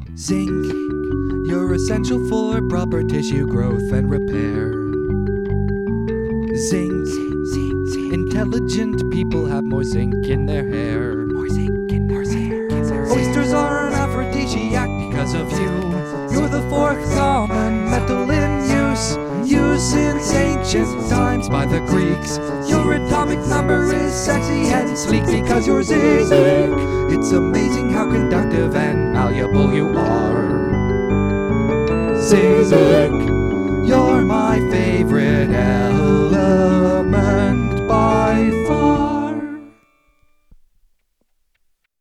Zinc, you're essential for proper tissue growth and repair. Zinc, intelligent people have more zinc in their hair. Oysters are an aphrodisiac because of you. You're the fourth common metal in use, used since ancient times by the Greeks. Your atomic number is sexy and sleek because you're zinc. It's amazing how conductive and malleable you are. Zinc, you're my favorite element.